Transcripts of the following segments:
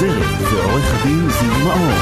עוזרת ועורך הדין זיו מאור.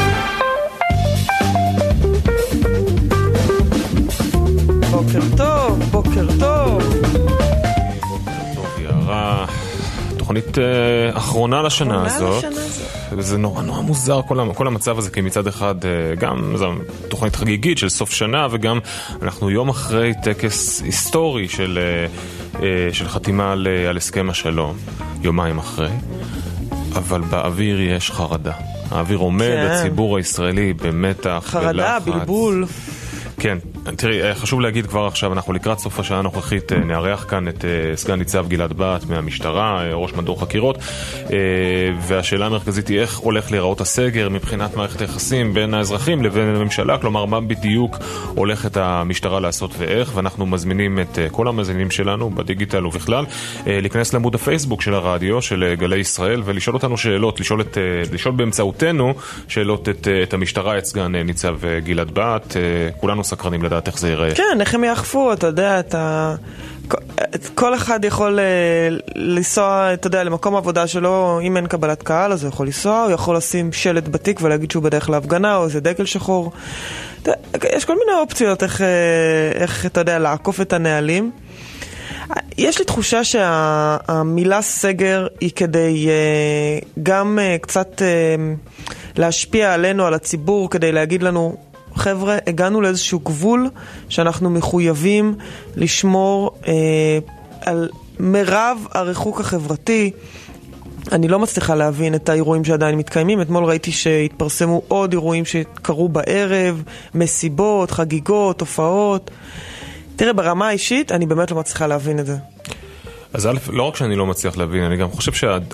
בוקר טוב, בוקר טוב. טוב, יערה, תוכנית אחרונה לשנה הזאת. וזה נורא מוזר כל המצב הזה, כי מצד אחד גם זו תוכנית חגיגית של סוף שנה, וגם אנחנו יום אחרי טקס היסטורי של חתימה על הסכם השלום, יומיים אחרי. אבל באוויר יש חרדה. האוויר עומד, הציבור הישראלי במתח, חרדה, בלבול. כן, תראי, חשוב להגיד כבר עכשיו, אנחנו לקראת סוף השעה הנוכחית נארח כאן את סגן ניצב גלעד בהט מהמשטרה, ראש מדור חקירות, והשאלה המרכזית היא איך הולך להיראות הסגר מבחינת מערכת היחסים בין האזרחים לבין הממשלה, כלומר מה בדיוק הולכת המשטרה לעשות ואיך, ואנחנו מזמינים את כל המאזינים שלנו בדיגיטל ובכלל להיכנס לעמוד הפייסבוק של הרדיו, של גלי ישראל, ולשאול אותנו שאלות, לשאול באמצעותנו שאלות את המשטרה, את סגן ניצב גלעד בהט. כולנו סקרנים לדעת איך זה ייראה. כן, איך הם יאכפו, אתה יודע, כל אחד יכול לנסוע, אתה יודע, למקום העבודה שלו, אם אין קבלת קהל, אז הוא יכול לנסוע, הוא יכול לשים שלט בתיק ולהגיד שהוא בדרך להפגנה, או איזה דגל שחור. יש כל מיני אופציות איך, אתה יודע, לעקוף את הנהלים. יש לי תחושה שהמילה סגר היא כדי גם קצת להשפיע עלינו, על הציבור, כדי להגיד לנו, חבר'ה, הגענו לאיזשהו גבול שאנחנו מחויבים לשמור על מרב הריחוק החברתי. אני לא מצליחה להבין את האירועים שעדיין מתקיימים. אתמול ראיתי שהתפרסמו עוד אירועים שקרו בערב, מסיבות, חגיגות, הופעות. תראה, ברמה האישית אני באמת לא מצליחה להבין את זה. אז א', לא רק שאני לא מצליח להבין, אני גם חושב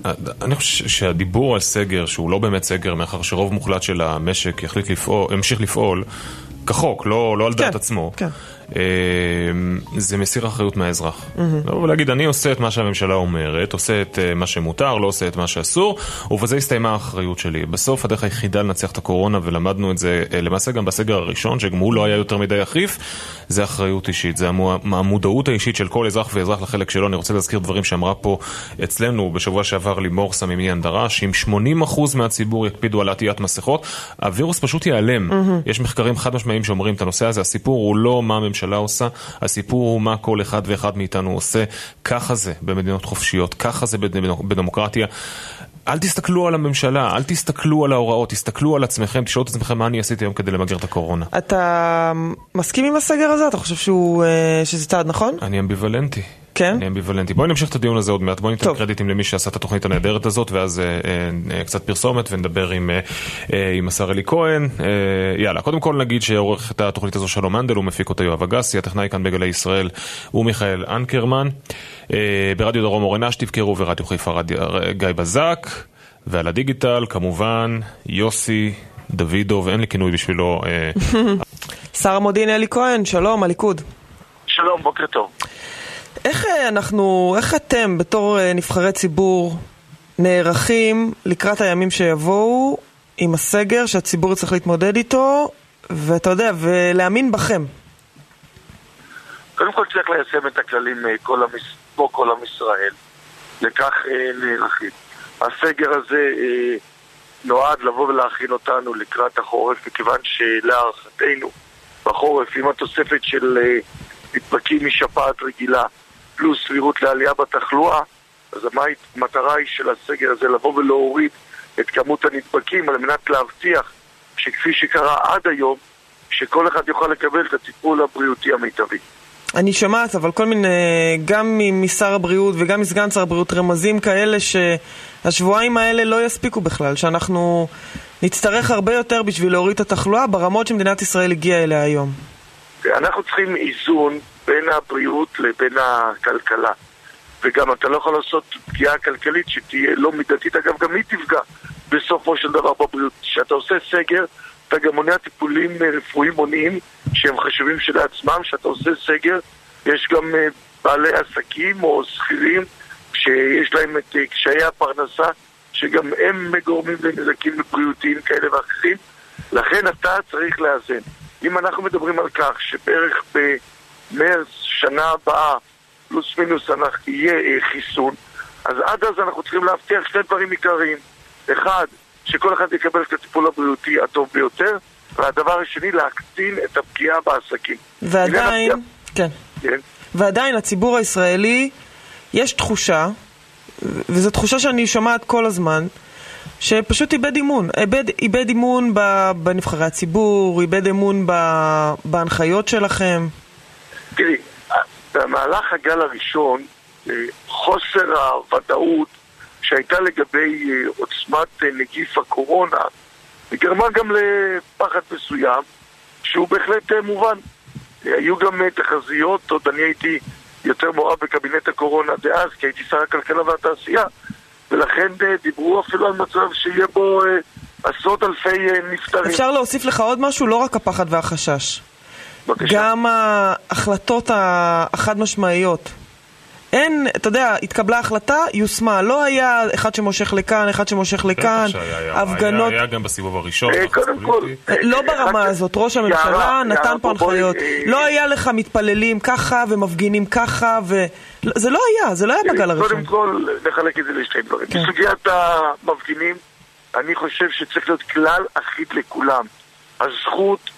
שהדיבור על סגר, שהוא לא באמת סגר, מאחר שרוב מוחלט של המשק ימשיך לפעול כחוק, לא על דעת עצמו. כן. זה מסיר אחריות מהאזרח. ולהגיד, אני עושה את מה שהממשלה אומרת, עושה את מה שמותר, לא עושה את מה שאסור, ובזה הסתיימה האחריות שלי. בסוף הדרך היחידה לנצח את הקורונה, ולמדנו את זה למעשה גם בסגר הראשון, שגם הוא לא היה יותר מדי אכיף, זה אחריות אישית, זה המודעות האישית של כל אזרח ואזרח לחלק שלו. אני רוצה להזכיר דברים שאמרה פה אצלנו בשבוע שעבר לימור סמימיאן דרש, אם 80% מהציבור יקפידו על עטיית מסכות, הווירוס פשוט ייעלם. יש מחקרים חד משמעיים שאומרים את הנושא הזה, הסיפור הוא לא מה הממשלה עושה, הסיפור הוא מה כל אחד ואחד מאיתנו עושה. ככה זה במדינות חופשיות, ככה זה בדמוקרטיה. אל תסתכלו על הממשלה, אל תסתכלו על ההוראות, תסתכלו על עצמכם, תשאלו את עצמכם מה אני עשיתי היום כדי למגר את הקורונה. אתה מסכים עם הסגר הזה? אתה חושב שזה צעד נכון? אני אמביוולנטי. כן? אני אמביוולנטי. בואי נמשיך את הדיון הזה עוד מעט, בואי ניתן קרדיטים למי שעשה את התוכנית הנהדרת הזאת, ואז קצת פרסומת ונדבר עם השר אלי כהן. יאללה, קודם כל נגיד שעורך את התוכנית הזו שלום מנדל, הוא מפיק אותה יואב אגסי, הטכנאי כאן בגלי ישראל הוא מיכאל אנקרמן, ברדיו דרום אורנה שתבקרו, ורדיו חיפה גיא בזק, ועל הדיגיטל כמובן יוסי דוידוב, ואין לי כינוי בשבילו. שר המודיעין אלי כהן, שלום, הליכוד. שלום, בוקר טוב. איך אתם בתור נבחרי ציבור נערכים לקראת הימים שיבואו עם הסגר שהציבור צריך להתמודד איתו, ואתה יודע, ולהאמין בכם? קודם כל צריך ליישם את הכללים כמו כל עם ישראל, לכך נערכים. הסגר הזה נועד לבוא ולהכין אותנו לקראת החורף, מכיוון שלהערכתנו בחורף עם התוספת של נדבקים משפעת רגילה פלוס סבירות לעלייה בתחלואה, אז המטרה היא של הסגר הזה לבוא ולהוריד את כמות הנדבקים על מנת להבטיח שכפי שקרה עד היום, שכל אחד יוכל לקבל את הטיפול הבריאותי המיטבי. אני שמעת, אבל כל מיני, גם משר הבריאות וגם מסגן שר הבריאות, רמזים כאלה שהשבועיים האלה לא יספיקו בכלל, שאנחנו נצטרך הרבה יותר בשביל להוריד את התחלואה ברמות שמדינת ישראל הגיעה אליה היום. אנחנו צריכים איזון בין הבריאות לבין הכלכלה, וגם אתה לא יכול לעשות פגיעה כלכלית שתהיה לא מידתית, אגב גם היא תפגע בסופו של דבר בבריאות. כשאתה עושה סגר אתה גם מונע טיפולים רפואיים מונעים שהם חשובים שלעצמם. כשאתה עושה סגר יש גם בעלי עסקים או שכירים שיש להם את קשיי הפרנסה שגם הם גורמים לנזקים בריאותיים כאלה ואחרים, לכן אתה צריך לאזן. אם אנחנו מדברים על כך שבערך במרץ שנה הבאה פלוס מינוס יהיה חיסון, אז עד אז אנחנו צריכים להבטיח שני דברים עיקריים. אחד, שכל אחד יקבל את הטיפול הבריאותי הטוב ביותר, והדבר השני, להקטין את הפגיעה בעסקים. ועדיין לציבור הישראלי יש תחושה, וזו תחושה שאני שומעת כל הזמן, שפשוט איבד אמון בנבחרי הציבור, איבד אמון בהנחיות שלכם. תראי, במהלך הגל הראשון, חוסר הוודאות שהייתה לגבי עוצמת נגיף הקורונה, גרמה גם לפחד מסוים, שהוא בהחלט מובן. היו גם תחזיות, עוד אני הייתי יותר מעורב בקבינט הקורונה דאז, כי הייתי שר הכלכלה והתעשייה, ולכן דיברו אפילו על מצב שיהיה בו עשרות אלפי נפטרים. אפשר להוסיף לך עוד משהו? לא רק הפחד והחשש. בבקשה. גם ההחלטות החד משמעיות. אין, אתה יודע, התקבלה החלטה, יוסמה. לא היה אחד שמושך לכאן, אחד שמושך לכאן. הפגנות. היה גם בסיבוב הראשון. קודם כל. לא ברמה הזאת. ראש הממשלה נתן פה הנחיות. לא היה לך מתפללים ככה ומפגינים ככה, זה לא היה בגל הראשון. קודם כל, נחלק את זה לשתי דברים. בסוגיית המפגינים, אני חושב שצריך להיות כלל אחיד לכולם. הזכות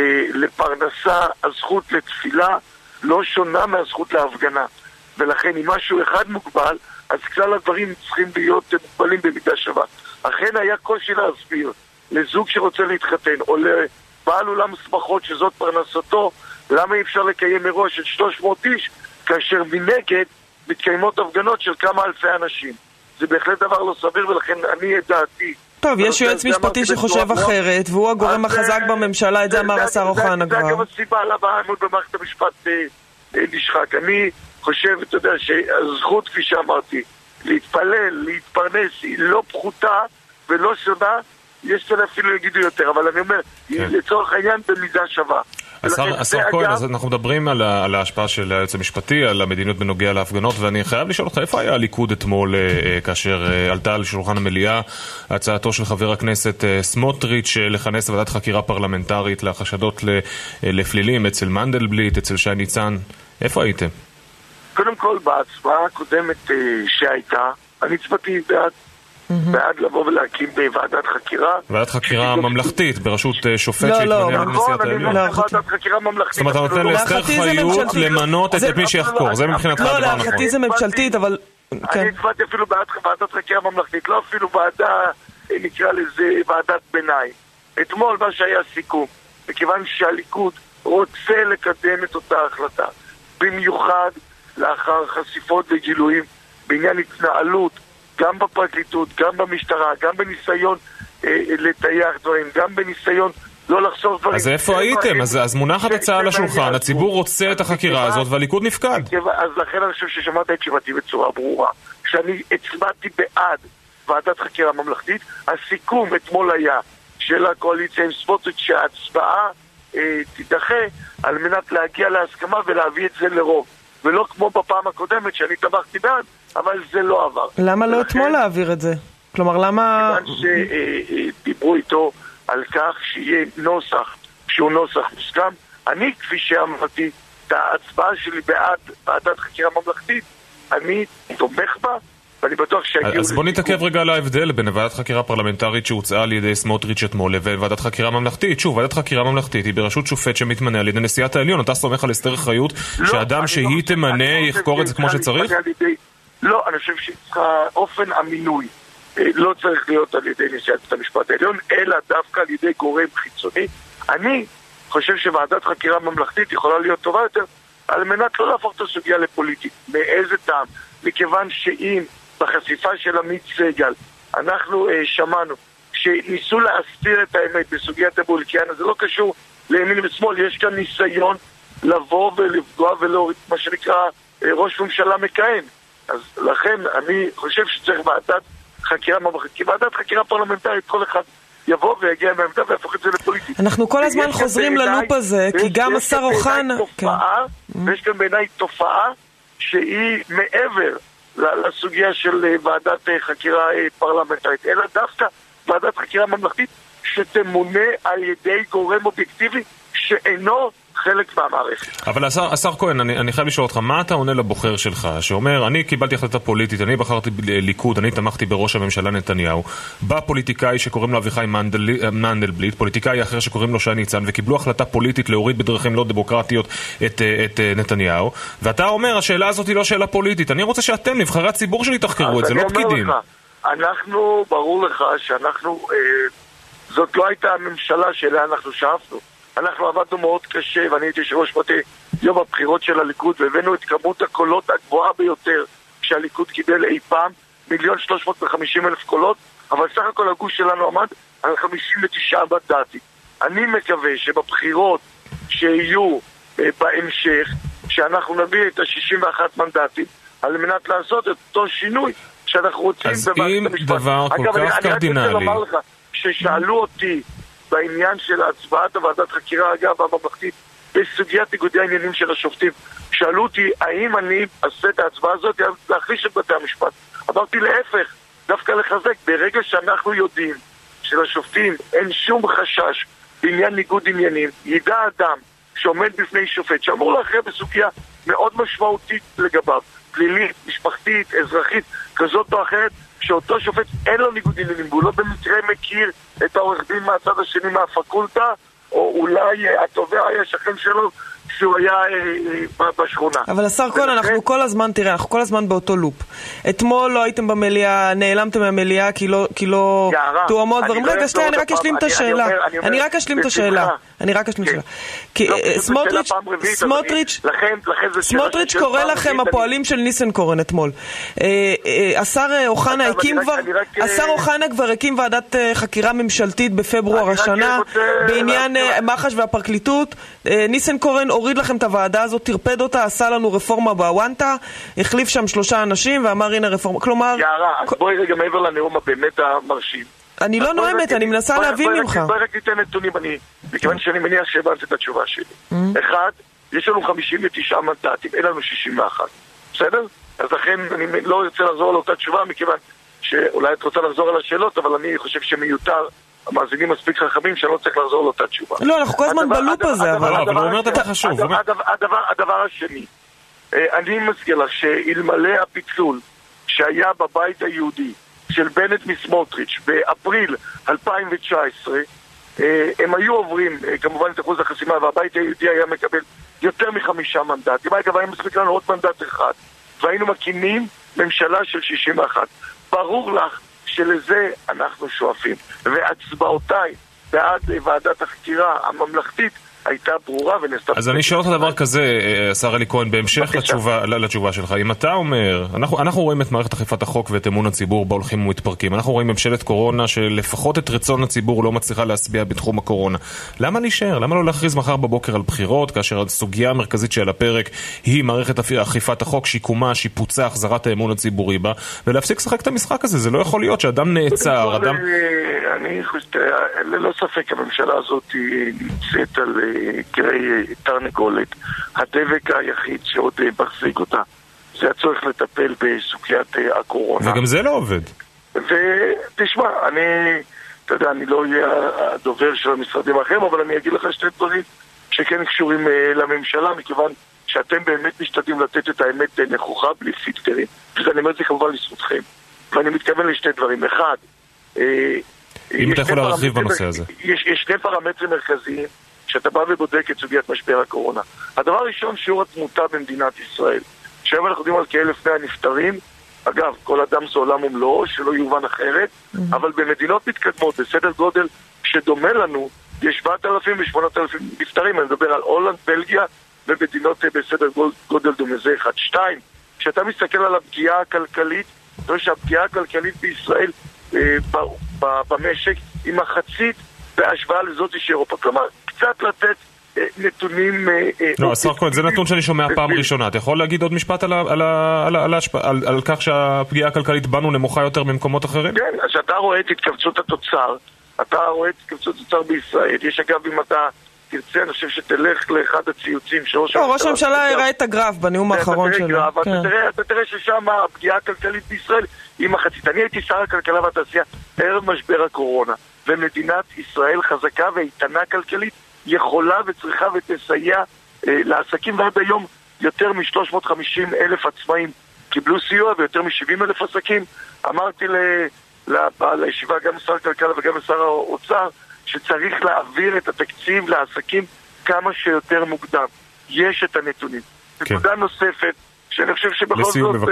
לפרנסה, הזכות לתפילה, לא שונה מהזכות להפגנה. ולכן אם משהו אחד מוגבל, אז כלל הדברים צריכים להיות מוגבלים במידה שווה. אכן היה קושי להסביר לזוג שרוצה להתחתן, או לבעל אולם שמחות שזאת פרנסתו, למה אי אפשר לקיים מראש של 300 איש, כאשר מנגד מתקיימות הפגנות של כמה אלפי אנשים. זה בהחלט דבר לא סביר, ולכן אני את דעתי. טוב, יש יועץ משפטי שחושב אחרת, והוא הגורם החזק בממשלה, את זה אמר השר אוחנה כבר. זה גם הסיבה למה העמוד במערכת המשפט נשחק. אני חושב, אתה יודע, שהזכות, כפי שאמרתי, להתפלל, להתפרנס, היא לא פחותה ולא שונה, יש כאלה אפילו יגידו יותר, אבל אני אומר, היא לצורך העניין במידה שווה. השר כהן, אז אנחנו מדברים על ההשפעה של היועץ המשפטי, על המדיניות בנוגע להפגנות, ואני חייב לשאול אותך, איפה היה הליכוד אתמול כאשר עלתה על שולחן המליאה הצעתו של חבר הכנסת סמוטריץ' לכנס ועדת חקירה פרלמנטרית לחשדות לפלילים אצל מנדלבליט, אצל שי ניצן? איפה הייתם? קודם כל, בהצבעה הקודמת שהייתה, אני הצבעתי בעד לבוא ולהקים בוועדת חקירה. ועדת חקירה ממלכתית, בראשות שופט שהתמנה לנשיאת העליון. ועדת חקירה ממלכתית. זאת אומרת, אתה נותן לאסתר חיות למנות את מי שיחקור. זה מבחינתך הדבר נכון. לא, להערכתי זה ממשלתית, אבל... אני הצבעתי אפילו בעד ועדת חקירה ממלכתית, לא אפילו ועדה, נקרא לזה ועדת ביניים. אתמול מה שהיה סיכום, מכיוון שהליכוד רוצה לקדם את אותה החלטה, במיוחד לאחר חשיפות וגילויים בעניין התנהלות, גם בפרקליטות, גם במשטרה, גם בניסיון לטייח דברים, גם בניסיון לא לחשוף דברים. אז איפה הייתם? אז מונחת הצעה על השולחן, הציבור רוצה את החקירה הזאת והליכוד נפקד. אז לכן אני חושב ששמעת את תשובתי בצורה ברורה. כשאני הצבעתי בעד ועדת חקירה ממלכתית, הסיכום אתמול היה של הקואליציה עם סמוטריץ' שההצבעה תידחה על מנת להגיע להסכמה ולהביא את זה לרוב. ולא כמו בפעם הקודמת שאני תמכתי בעד, אבל זה לא עבר. למה לא אתמול להעביר את זה? כלומר, למה... כיוון שדיברו איתו על כך שיהיה נוסח, שהוא נוסח מוסכם. אני, כפי שאמרתי, את ההצבעה שלי בעד ועדת חקירה ממלכתית, אני תומך בה, ואני בטוח שהגיעו... אז בוא נתעכב רגע על ההבדל בין ועדת חקירה פרלמנטרית שהוצאה על ידי סמוטריץ' אתמול לבין ועדת חקירה ממלכתית. שוב, ועדת חקירה ממלכתית היא בראשות שופט שמתמנה על ידי נשיאת העליון. אתה סומך על אסתר חיות שאדם שהיא תמנה יחקור את זה כמו שצריך? לא, אני חושב שאופן המינוי לא צריך להיות על ידי נשיאת המשפט העליון, אלא דווקא על ידי גורם חיצוני. אני חושב שוועדת חקירה ממלכתית יכולה להיות טובה יותר על מנת לא להפוך את הסוגיה לפוליטית. מאיזה טעם? מכיוון שאם בחשיפה של עמית סגל אנחנו שמענו שניסו להסתיר את האמת בסוגיית הבולקיאנה, זה לא קשור לימין ושמאל, יש כאן ניסיון לבוא ולפגוע ולהוריד מה שנקרא ראש ממשלה מכהן. אז לכן אני חושב שצריך ועדת חקירה ממלכתית, כי ועדת חקירה פרלמנטרית כל אחד יבוא ויגיע מהעמדה ויהפוך את זה לפוליטית. אנחנו כל הזמן חוזרים ללופ הזה, כי גם השר אוחנה... ויש כאן בעיניי תופעה שהיא מעבר לסוגיה של ועדת חקירה פרלמנטרית, אלא דווקא ועדת חקירה ממלכתית שתמונה על ידי גורם אובייקטיבי שאינו חלק מהמערכת. אבל השר כהן, אני חייב לשאול אותך, מה אתה עונה לבוחר שלך, שאומר, אני קיבלתי החלטה פוליטית, אני בחרתי ליכוד, אני תמכתי בראש הממשלה נתניהו, בא פוליטיקאי שקוראים לו אביחי מנדלבליט, פוליטיקאי אחר שקוראים לו שי ניצן, וקיבלו החלטה פוליטית להוריד בדרכים לא דמוקרטיות את נתניהו, ואתה אומר, השאלה הזאת היא לא שאלה פוליטית, אני רוצה שאתם, נבחרי הציבור שלי, תחקרו את זה, לא פקידים. אנחנו, ברור לך שאנחנו, זאת לא הייתה הממשלה שאליה אנחנו שאפנו. אנחנו עבדנו מאוד קשה, ואני הייתי ראש מטה יום הבחירות של הליכוד, והבאנו את כמות הקולות הגבוהה ביותר שהליכוד קיבל אי פעם, 1,350,000 קולות, אבל סך הכל הגוש שלנו עמד על 59 מנדטים. אני מקווה שבבחירות שיהיו בהמשך, שאנחנו נביא את ה-61 מנדטים, על מנת לעשות את אותו שינוי שאנחנו רוצים. אז אם דבר כל כך קרדינלי... אני רק רוצה לומר לך, ששאלו אותי בעניין של הצבעת הוועדת חקירה, אגב, הממלכתית, בסוגיית ניגודי העניינים של השופטים, שאלו אותי, האם אני אעשה את ההצבעה הזאת להחליש את בתי המשפט? אמרתי להפך, דווקא לחזק, ברגע שאנחנו יודעים שלשופטים אין שום חשש בעניין ניגוד עניינים, ידע אדם שעומד בפני שופט, שאמור להכריע בסוגיה מאוד משמעותית לגביו, פלילית, משפחתית, אזרחית, כזאת או אחרת, שאותו שופט אין לו ניגוד עניינים, והוא לא במקרה מכיר את העורך דין מהצד השני מהפקולטה, או אולי התובע היה שכן שלו שהוא היה בשכונה. אבל השר כהן, אנחנו כל הזמן, תראה, אנחנו כל הזמן באותו לופ. אתמול לא הייתם במליאה, נעלמתם מהמליאה כי לא תואמות דברים. רגע, שתי, אני רק אשלים את השאלה. אני רק אשלים את השאלה. כי סמוטריץ' קורא לכם הפועלים של ניסנקורן אתמול. השר אוחנה כבר הקים ועדת חקירה ממשלתית בפברואר השנה בעניין מח"ש והפרקליטות. ניסנקורן הוריד לכם את הוועדה הזאת, תרפד אותה, עשה לנו רפורמה בוואנטה, החליף שם 3 אנשים ואמר הנה רפורמה. כלומר... יערה, אז בואי רגע מעבר לנאום הבאמת המרשים. אני לא נואמת, אני מנסה להבין ממך. בואי רק ניתן נתונים, מכיוון שאני מניח שהבנתי את התשובה שלי. אחד, יש לנו 59 מנדטים, אין לנו 61. בסדר? אז לכן אני לא רוצה לחזור על אותה תשובה, מכיוון שאולי את רוצה לחזור על השאלות, אבל אני חושב שמיותר, המאזינים מספיק חכמים שאני לא צריך לחזור על אותה תשובה. לא, אנחנו כל הזמן בלופ הזה, אבל הוא אומר את זה חשוב. הדבר השני, אני מזכיר לך שאלמלא הפיצול שהיה בבית היהודי של בנט מסמוטריץ' באפריל 2019, הם היו עוברים כמובן את אחוז החסימה, והבית היהודי היה מקבל יותר מ5 מנדטים. אגב, היה מספיק לנו עוד מנדט אחד, והיינו מקימים ממשלה של 61. ברור לך שלזה אנחנו שואפים, והצבעותיי בעד ועדת החקירה הממלכתית הייתה ברורה ונעשתה... אז אני שואל אותך דבר כזה, השר אלי כהן, בהמשך לתשובה שלך. אם אתה אומר, אנחנו רואים את מערכת אכיפת החוק ואת אמון הציבור בה הולכים ומתפרקים. אנחנו רואים ממשלת קורונה שלפחות את רצון הציבור לא מצליחה להשביע בתחום הקורונה. למה להישאר? למה לא להכריז מחר בבוקר על בחירות, כאשר הסוגיה המרכזית של הפרק היא מערכת אכיפת החוק, שיקומה, שיפוצה, החזרת האמון הציבורי בה, ולהפסיק לשחק את המשחק הזה? זה לא יכול להיות שאדם נעצר, אדם... אני חושב, ללא ספק הממשלה הזאת נמצאת על קרי תרנגולת. הדבק היחיד שעוד מחזיק אותה זה הצורך לטפל בסוגיית הקורונה. וגם זה לא עובד. ותשמע, אתה יודע, אני לא אהיה הדובר של המשרדים האחרים, אבל אני אגיד לך 2 דברים שכן קשורים לממשלה, מכיוון שאתם באמת משתדלים לתת את האמת נכוחה בלי פילטרים, ואני אומר את זה כמובן לזכותכם. ואני מתכוון ל2 דברים. אחד, אם אתה יכול להרחיב בנושא הזה. יש 2 פרמטרים מרכזיים שאתה בא ובודק את סוגיית משבר הקורונה. הדבר הראשון, שיעור התמותה במדינת ישראל. שהיום אנחנו יודעים על כ1,100 נפטרים. אגב, כל אדם זה עולם ומלואו, שלא יובן אחרת, אבל במדינות מתקדמות, בסדר גודל שדומה לנו, יש 7,000 ו8,000 נפטרים. אני מדבר על הולנד, בלגיה, ומדינות בסדר גודל דומה. זה 1. 2, כשאתה מסתכל על הפגיעה הכלכלית, אתה רואה שהפגיעה הכלכלית בישראל במשק היא מחצית בהשוואה לזאת של אירופה. כלומר, קצת לתת נתונים... לא, השר כהן, זה נתון שאני שומע פעם ראשונה. אתה יכול להגיד עוד משפט על כך שהפגיעה הכלכלית בנו נמוכה יותר ממקומות אחרים? כן, אז אתה רואה את התכווצות התוצר, אתה רואה את התכווצות התוצר בישראל. יש אגב, אם אתה תרצה, אני חושב שתלך לאחד הציוצים של ראש הממשלה הראה את הגרף בנאום האחרון שלו. אתה תראה ששם הפגיעה הכלכלית בישראל היא מחצית. אני הייתי שר הכלכלה והתעשייה ערב משבר הקורונה, ומדינת ישראל חזקה ואיתנה כלכלית יכולה וצריכה ותסייע לעסקים, ועד היום יותר מ-350,000 עצמאים קיבלו סיוע ויותר מ-70,000 עסקים. אמרתי לישיבה גם לשר הכלכלה וגם לשר האוצר שצריך להעביר את התקציב לעסקים כמה שיותר מוקדם. יש את הנתונים. נקודה נוספת שאני חושב שבכל זאת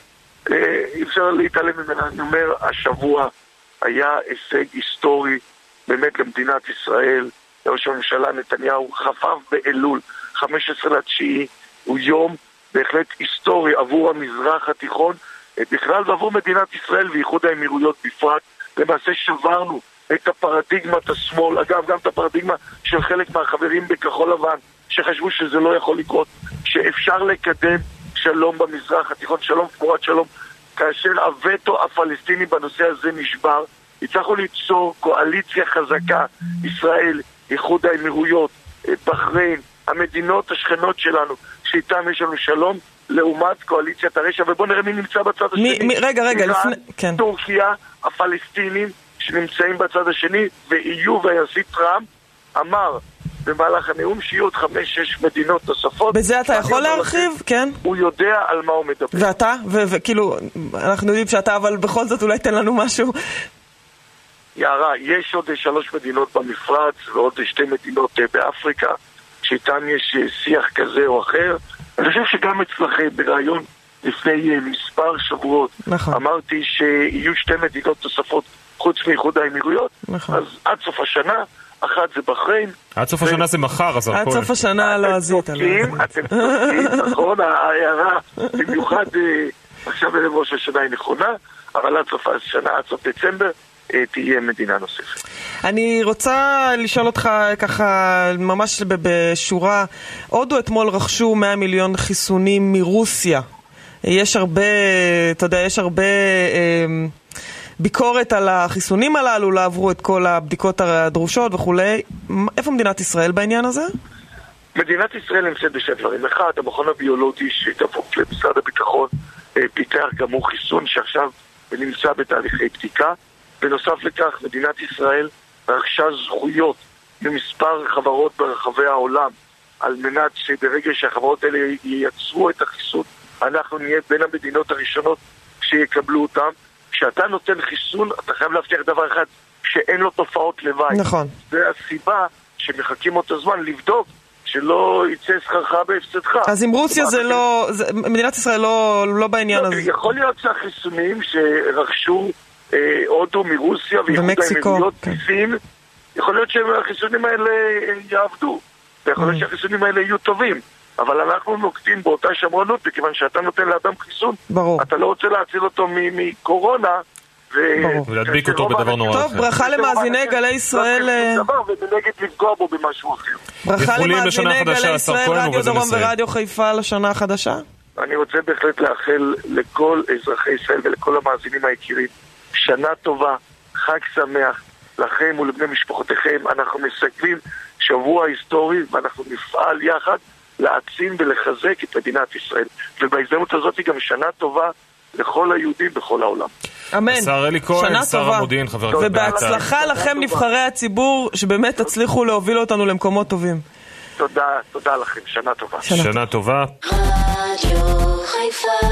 אי אפשר להתעלם ממנה. אני אומר, השבוע היה הישג היסטורי באמת למדינת ישראל. ראש הממשלה נתניהו חפף באלול 15/9, הוא יום בהחלט היסטורי עבור המזרח התיכון בכלל ועבור מדינת ישראל ואיחוד האמירויות בפרט. למעשה שברנו את הפרדיגמת השמאל, אגב גם את הפרדיגמה של חלק מהחברים בכחול לבן שחשבו שזה לא יכול לקרות, שאפשר לקדם שלום במזרח התיכון, שלום תמורת שלום. כאשר הווטו הפלסטיני בנושא הזה נשבר, הצלחנו ליצור קואליציה חזקה, ישראל, איחוד האמירויות, בחריין, המדינות השכנות שלנו, שאיתם יש לנו שלום, לעומת קואליציית הרשע. ובוא נראה מי נמצא בצד השני. רגע, לפני... כן. טורקיה, הפלסטינים שנמצאים בצד השני, ואיו והנשיא טראמפ אמר במהלך הנאום שיהיו עוד 5-6 מדינות נוספות. בזה אתה יכול להרחיב? כן. הוא יודע על מה הוא מדבר. ואתה? וכאילו, אנחנו יודעים שאתה, אבל בכל זאת אולי תן לנו משהו. יערה, יש עוד 3 מדינות במפרץ ועוד 2 מדינות באפריקה שאיתן יש שיח כזה או אחר. אני חושב שגם אצלכם ברעיון לפני מספר שבועות אמרתי שיהיו 2 מדינות נוספות חוץ מאיחוד האמירויות. אז עד סוף השנה, אחת זה בחריין. עד סוף השנה זה מחר, אז עד סוף השנה לא עזית. אתם צודקים, נכון, ההערה במיוחד עכשיו ערב ראש השנה היא נכונה, אבל עד סוף השנה, עד סוף דצמבר תהיה מדינה נוספת. אני רוצה לשאול אותך ככה ממש בשורה, הודו אתמול רכשו 100 מיליון חיסונים מרוסיה. יש הרבה, אתה יודע, יש הרבה ביקורת על החיסונים הללו, לא עברו את כל הבדיקות הדרושות וכולי. איפה מדינת ישראל בעניין הזה? מדינת ישראל נמצאת בשני דברים. אחד, המכון הביולוגי שתפוק למשרד הביטחון פיתח גם הוא חיסון שעכשיו נמצא בתהליכי בדיקה. בנוסף לכך, מדינת ישראל רכשה זכויות ממספר חברות ברחבי העולם על מנת שברגע שהחברות האלה ייצרו את החיסון, אנחנו נהיה בין המדינות הראשונות שיקבלו אותם. כשאתה נותן חיסון, אתה חייב להבטיח דבר אחד, שאין לו תופעות לוואי. נכון. זה הסיבה שמחכים אותו זמן לבדוק שלא יצא שכרך בהפסדך. אז עם רוסיה זה לא, מדינת ישראל לא בעניין הזה. יכול להיות שהחיסונים שרכשו הודו מרוסיה ואיחוד האמירויות מסין, יכול להיות שהחיסונים האלה יעבדו, ויכול להיות שהחיסונים האלה יהיו טובים, אבל אנחנו נוקטים באותה שמרנות, בכיוון שאתה נותן לאדם חיסון, אתה לא רוצה להציל אותו מקורונה, ולהדביק אותו בדבר נורא אחר. טוב, ברכה למאזיני גלי ישראל, ונגד לפגוע בו במשהו אחר. ברכה למאזיני גלי ישראל, רדיו דרום ורדיו חיפה לשנה החדשה. אני רוצה בהחלט לאחל לכל אזרחי ישראל ולכל המאזינים היקירים שנה טובה, חג שמח לכם ולבני משפחותיכם. אנחנו מסכמים שבוע היסטורי ואנחנו נפעל יחד להעצים ולחזק את מדינת ישראל, ובהזדמנות הזאת גם שנה טובה לכל היהודים בכל העולם. אמן. השר אלי כהן, שר המודיעין, חבר הכנסת. ובהצלחה לכם נבחרי הציבור, שבאמת תצליחו להוביל אותנו למקומות טובים. תודה לכם, שנה טובה. שנה טובה. רדיו חיפה.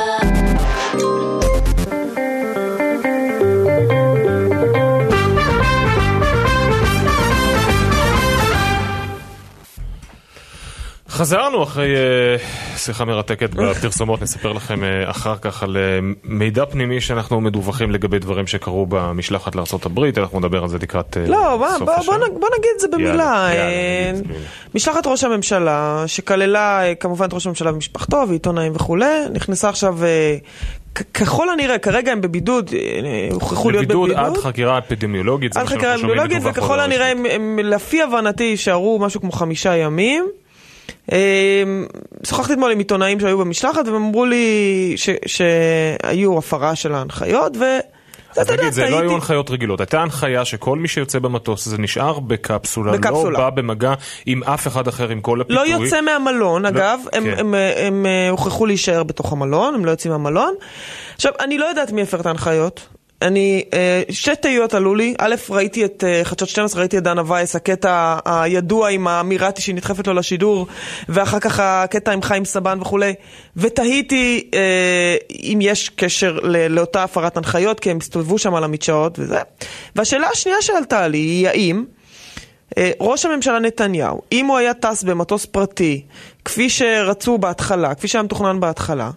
חזרנו אחרי שיחה מרתקת בפרסומות, נספר לכם אחר כך על מידע פנימי שאנחנו מדווחים לגבי דברים שקרו במשלחת לארצות הברית, אנחנו נדבר על זה לקראת סוף השנה. בוא נגיד את זה במילה. משלחת ראש הממשלה, שכללה כמובן את ראש הממשלה ומשפחתו ועיתונאים וכו', נכנסה עכשיו, ככל הנראה, כרגע הם בבידוד, הוכרחו להיות בבידוד. עד חקירה אפידמיולוגית. עד חקירה אפידמיולוגית, וככל הנראה הם לפי הבנתי יישארו משהו כמו 5 ימים. שוחחתי אתמול עם עיתונאים שהיו במשלחת והם אמרו לי שהיו הפרה של ההנחיות אז תגיד, זה לא היו הנחיות רגילות, הייתה הנחיה שכל מי שיוצא במטוס זה נשאר בקפסולה, לא בא במגע עם אף אחד אחר, עם כל הפיתוי, לא יוצא מהמלון, אגב, הם הוכרחו להישאר בתוך המלון, הם לא יוצאים מהמלון. עכשיו, אני לא יודעת מי הפר את ההנחיות, אני, שתי תהיות עלו לי. א', ראיתי את חדשות 12, ראיתי את דנה וייס, הקטע הידוע עם האמירתי שהיא נדחפת לו לשידור, ואחר כך הקטע עם חיים סבן וכולי, ותהיתי אם יש קשר לאותה הפרת הנחיות, כי הם הסתובבו שם על המדשאות וזה. והשאלה השנייה שעלתה לי היא האם ראש הממשלה נתניהו, אם הוא היה טס במטוס פרטי, כפי שרצו בהתחלה, כפי שהיה מתוכנן בהתחלה,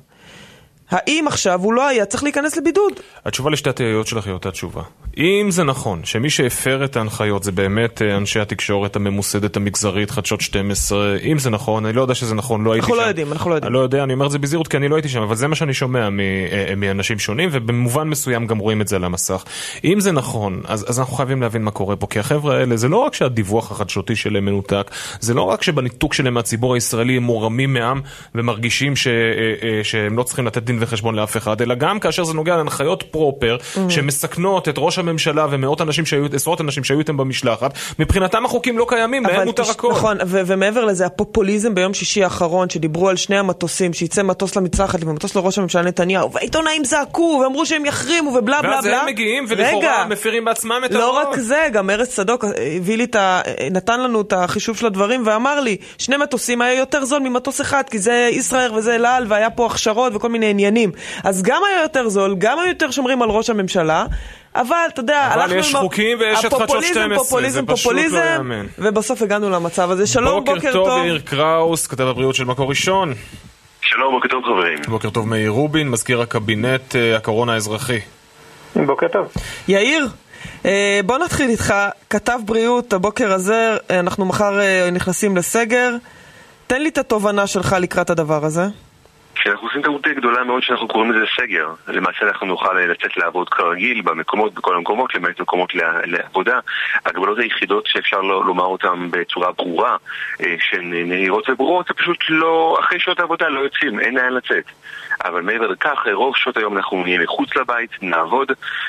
האם עכשיו הוא לא היה צריך להיכנס לבידוד? התשובה לשתי התהיות שלך היא אותה תשובה. אם זה נכון, שמי שהפר את ההנחיות זה באמת אנשי התקשורת הממוסדת המגזרית, חדשות 12, אם זה נכון, אני לא יודע שזה נכון, לא הייתי שם. אנחנו לא יודעים. אני לא יודע, אני אומר את זה בזהירות כי אני לא הייתי שם, אבל זה מה שאני שומע מאנשים שונים, ובמובן מסוים גם רואים את זה על המסך. אם זה נכון, אז אנחנו חייבים להבין מה קורה פה, כי החבר'ה האלה, זה לא רק שהדיווח החדשותי שלהם מנותק, זה לא רק שבניתוק שלהם מהציבור הישראלי הם מורמים מעם ומרגישים שהם לא צריכים לתת דין וחשבון לאף אחד, אלא גם כאשר זה נוגע להנחיות פרופר שמסכנות את ראש הממשלה ומאות אנשים עשרות אנשים שהיו איתם במשלחת, מבחינתם החוקים לא קיימים, להם מותר הכל. נכון, ומעבר לזה, הפופוליזם ביום שישי האחרון, שדיברו על שני המטוסים, שיצא מטוס למצחת ומטוס לראש הממשלה נתניהו, והעיתונאים זעקו ואמרו שהם יחרימו ובלה בלה בלה. ואז הם מגיעים ולכאורה מפירים בעצמם את לא רק זה, גם ארץ צדוק הביא לי נתן לנו את החישוב של הדברים ואמר לי, שני מטוסים היה יותר זול ממטוס אחד, כי זה ישראל וזה אלעל, והיה פה הכשרות וכל מיני עניינים. אז גם היה יותר זול, גם היה יותר שומרים על ראש הממשלה, אבל אתה יודע, אבל יש חוקים ויש את חדשות 12, זה פשוט לא יאמן. ובסוף הגענו למצב הזה. שלום, בוקר טוב. יאיר קראוס, כתב הבריאות של מקור ראשון. שלום, בוקר טוב חברים. בוקר טוב מאיר רובין, מזכיר הקבינט הקורונה האזרחי. בוקר טוב. יאיר, בוא נתחיל איתך, כתב בריאות הבוקר הזה, אנחנו מחר נכנסים לסגר, תן לי את התובנה שלך לקראת הדבר הזה. אנחנו עושים טעות גדולה מאוד שאנחנו קוראים לזה סגר. למעשה אנחנו נוכל לצאת לעבוד כרגיל בכל המקומות, למעט מקומות לעבודה. הגבלות היחידות שאפשר לומר אותן בצורה ברורה, שהן נהירות וברורות, זה פשוט לא, אחרי שעות העבודה לא יוצאים, אין לאן לצאת. אבל מעבר לכך, רוב שעות היום אנחנו נהיה מחוץ לבית, נעבוד,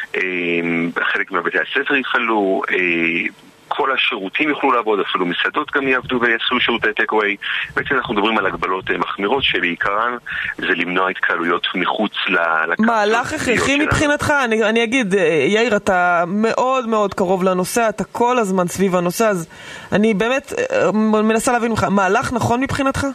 חלק מהבתי הספר יפעלו, כל השירותים יוכלו לעבוד, אפילו מסעדות גם יעבדו ויעשו שירותי טק-אווי. בעצם אנחנו מדברים על הגבלות מחמירות שבעיקרן זה למנוע התקהלויות מחוץ לקפסולות. מהלך הכרחי מבחינתך? אני אגיד, יאיר, אתה מאוד מאוד קרוב לנושא, אתה כל הזמן סביב הנושא, אז אני באמת מנסה להבין ממך, מהלך נכון מבחינתך?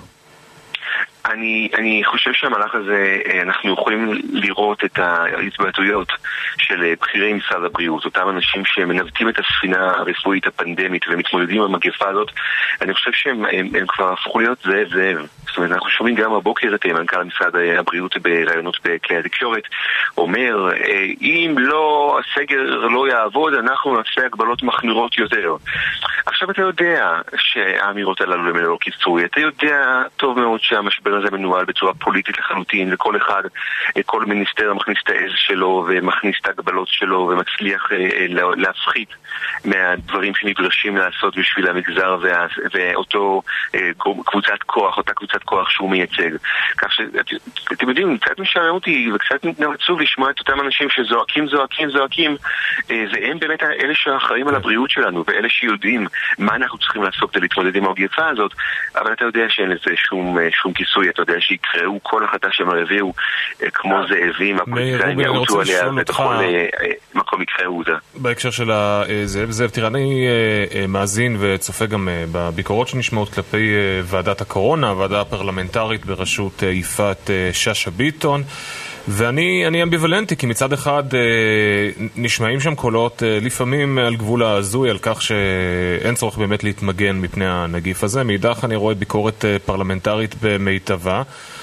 אני חושב שהמהלך הזה, אנחנו יכולים לראות את ההתבטאויות של בכירי משרד הבריאות, אותם אנשים שמנווטים את הספינה הרפואית הפנדמית ומתמודדים עם המגפה הזאת. אני חושב שהם כבר הפכו להיות זאב. זאת אומרת, אנחנו שומעים גם הבוקר את מנכ"ל משרד הבריאות בראיונות בכלי התקשורת אומר, אם לא, הסגר לא יעבוד, אנחנו נעשה הגבלות מחמירות יותר. עכשיו אתה יודע שהאמירות הללו הם לא קיצורי, אתה יודע טוב מאוד שהמשבר הזה מנוהל בצורה פוליטית לחלוטין, וכל אחד, כל מיניסטר מכניס את העז שלו ומכניס את ההגבלות שלו ומצליח להפחית מהדברים שנדרשים לעשות בשביל המגזר ואותו קבוצת כוח, אותה קבוצת כוח שהוא מייצג. כך שאתם יודעים, קצת משעמם אותי וקצת עצוב לשמוע את אותם אנשים שזועקים, והם באמת אלה שאחראים על הבריאות שלנו ואלה שיודעים מה אנחנו צריכים לעשות כדי להתמודד עם המגפה הזאת, אבל אתה יודע שאין לזה שום כיסוי, אתה יודע שיקראו כל החלטה שהם הביאו כמו זאבים, הפוליטאים יעוטו עליה ובכל מקום יקראו אותה. בהקשר של זאב, תראה, אני מאזין וצופה גם בביקורות שנשמעות כלפי ועדת הקורונה, הוועדה הפרלמנטרית בראשות יפעת שאשא ביטון, ואני אמביוולנטי, כי מצד אחד נשמעים שם קולות לפעמים על גבול הזוי, על כך שאין צורך באמת להתמגן מפני הנגיף הזה. מאידך אני רואה ביקורת פרלמנטרית במיטבה.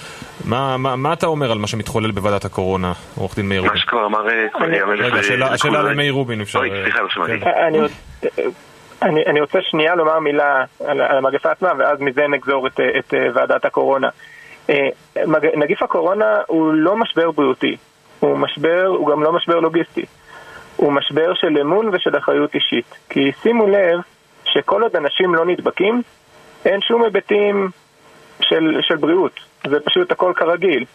מה אתה אומר על מה שמתחולל בוועדת הקורונה, עורך דין מאיר רובין? מה שכבר אמר... רגע, השאלה למאיר רובין, אפשר... סליחה, לא שמעתי. אני רוצה שנייה לומר מילה על המגפה עצמה, ואז מזה נגזור את ועדת הקורונה. נגיף הקורונה הוא לא משבר בריאותי, הוא גם לא משבר לוגיסטי, הוא משבר של אמון ושל אחריות אישית. כי שימו לב שכל עוד אנשים לא נדבקים, אין שום היבטים של בריאות, זה פשוט הכל כרגיל.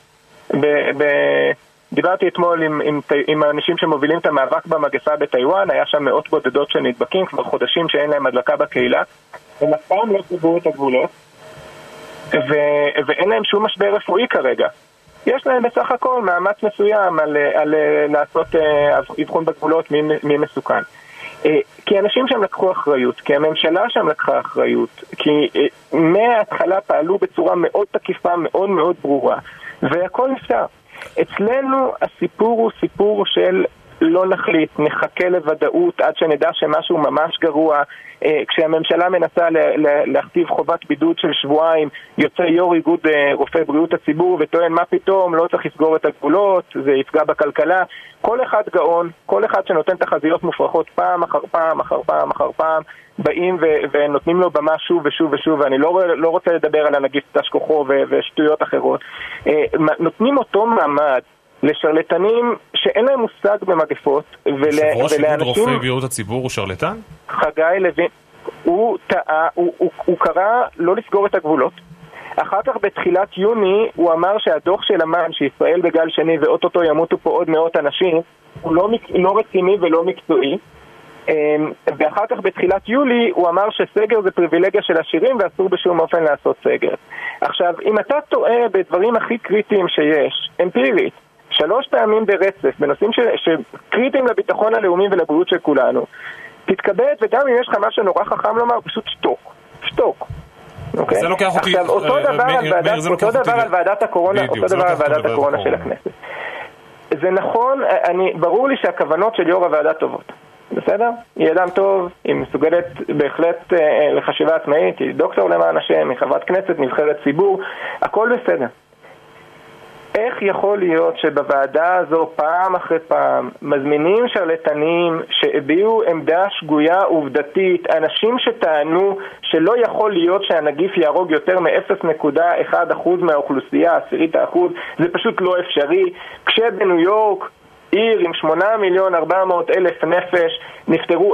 דיברתי אתמול עם האנשים שמובילים את המאבק במגפה בטיואן, היה שם מאות בודדות של נדבקים, כבר חודשים שאין להם הדלקה בקהילה, הם אף פעם לא סגרו את הגבולות, ואין להם שום משבר רפואי כרגע. יש להם בסך הכל מאמץ מסוים על לעשות אבחון בגבולות מי מסוכן. כי אנשים שם לקחו אחריות, כי הממשלה שם לקחה אחריות, כי מההתחלה פעלו בצורה מאוד תקיפה, מאוד מאוד ברורה, והכל נפתר. אצלנו הסיפור הוא סיפור של לא נחליט, נחכה לוודאות עד שנדע שמשהו ממש גרוע. כשהממשלה מנסה להכתיב חובת בידוד של שבועיים, יוצא יו"ר איגוד רופאי בריאות הציבור וטוען מה פתאום, לא צריך לסגור את הגבולות, זה יפגע בכלכלה. כל אחד גאון, כל אחד שנותן תחזיות מופרכות פעם אחר פעם אחר פעם אחר פעם, באים ונותנים לו במה שוב ושוב ושוב, ואני לא רוצה לדבר על הנגיף תשכוחו ושטויות אחרות. נותנים אותו מעמד לשרלטנים שאין להם מושג במגפות, יושב-ראש איגוד רופאי בריאות הציבור הוא שרלטן? חגי לוין, הוא טעה, הוא קרא לא לסגור את הגבולות. אחר כך בתחילת יוני הוא אמר שהדוח של אמן, שישראל בגל שני ואוטוטו ימותו פה עוד מאות אנשים, הוא לא רציני ולא מקצועי. ואחר כך בתחילת יולי הוא אמר שסגר זה פריבילגיה של עשירים ואסור בשום אופן לעשות סגר. עכשיו, אם אתה טועה בדברים הכי קריטיים שיש, אמפירית, 3 פעמים ברצף, בנושאים שקריטיים לביטחון הלאומי ולבריאות של כולנו, תתכבד, וגם אם יש לך משהו נורא חכם לומר, פשוט שתוק. זה לוקח אותי... עכשיו, אותו דבר על ועדת הקורונה, של הכנסת. זה נכון, ברור לי שהכוונות של יו"ר הוועדה טובות. בסדר? היא אדם טוב, היא מסוגלת בהחלט לחשיבה עצמאית, היא דוקטור למען השם, היא חברת כנסת, נבחרת ציבור, הכל בסדר. איך יכול להיות שבוועדה הזו פעם אחרי פעם מזמינים שרלטנים שהביעו עמדה שגויה עובדתית, אנשים שטענו שלא יכול להיות שהנגיף יהרוג יותר מ-0.1% מהאוכלוסייה, 0.1%, זה פשוט לא אפשרי, כשבניו יורק עיר עם 8,400,000 נפש נפטרו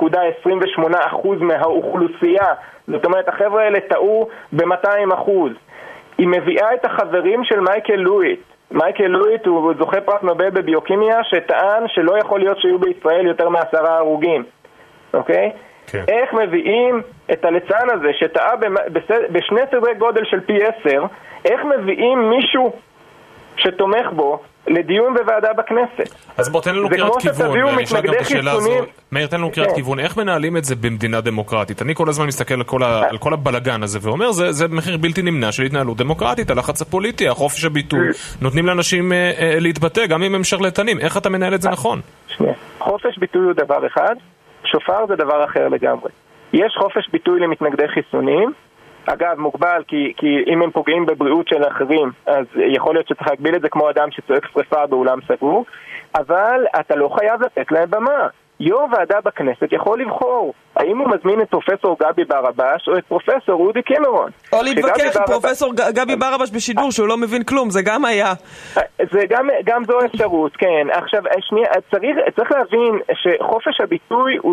0.28% מהאוכלוסייה, זאת אומרת החבר'ה האלה טעו ב-200%. היא מביאה את החברים של מייקל לואיט. מייקל לואיט הוא זוכה פרס נובל בביוקימיה שטען שלא יכול להיות שיהיו בישראל יותר מ10 הרוגים. אוקיי? כן. איך מביאים את הליצן הזה שטעה בשני סדרי גודל של פי 10, איך מביאים מישהו שתומך בו לדיון בוועדה בכנסת? אז בוא תן לנו קריאת כיוון, נשאל גם את השאלה הזו. מאיר, תן לנו קריאת כיוון, איך מנהלים את זה במדינה דמוקרטית? אני כל הזמן מסתכל על כל הבלגן הזה ואומר, זה מחיר בלתי נמנע של התנהלות דמוקרטית, הלחץ הפוליטי, החופש הביטוי, נותנים לאנשים להתבטא, גם אם הם שרלטנים. איך אתה מנהל את זה נכון? חופש ביטוי הוא דבר אחד, שופר זה דבר אחר לגמרי. יש חופש ביטוי למתנגדי חיסונים, אגב, מוגבל, כי אם הם פוגעים בבריאות של האחרים, אז יכול להיות שצריך להגביל את זה כמו אדם שצועק שריפה באולם סגור, אבל אתה לא חייב לתת להם במה. יו"ר ועדה בכנסת יכול לבחור האם הוא מזמין את פרופסור גבי ברבש או את פרופסור רודי קימרון. או להתווכח עם פרופסור גבי ברבש בשידור שהוא לא מבין כלום, זה גם היה. זה גם זו אפשרות, כן. עכשיו, שנייה, צריך להבין שחופש הביטוי הוא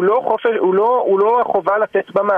לא החובה לתת במה.